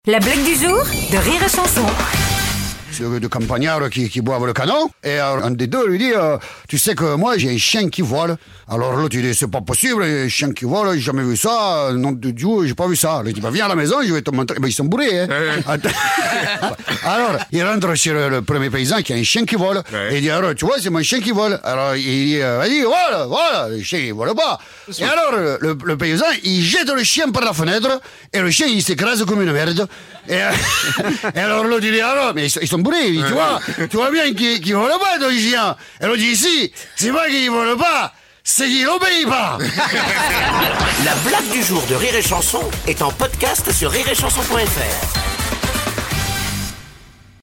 La blague du jour de Rire et Chanson. C'est deux campagnards qui boivent le canon. Et un des deux lui dit tu sais que moi j'ai un chien qui vole. Alors l'autre il dit c'est pas possible, un chien qui vole, j'ai jamais vu ça, nom de Dieu, j'ai pas vu ça. Il dit viens à la maison, je vais te montrer. Ils sont bourrés, hein. Alors il rentre chez le premier paysan qui a un chien qui vole. Et il dit alors tu vois c'est mon chien qui vole. Alors il dit vas-y voilà, le chien il vole pas. Et alors le paysan il jette le chien par la fenêtre et le chien il s'écrase comme une merde. Et alors l'autre il dit alors mais ils sont bourrés, il dit, tu vois bien qu'il vole pas ton chien. Et l'autre dit si, c'est pas qu'il vole pas, c'est qu'il obéit pas. La blague du jour de Rire et Chanson est en podcast sur rireetchanson.fr.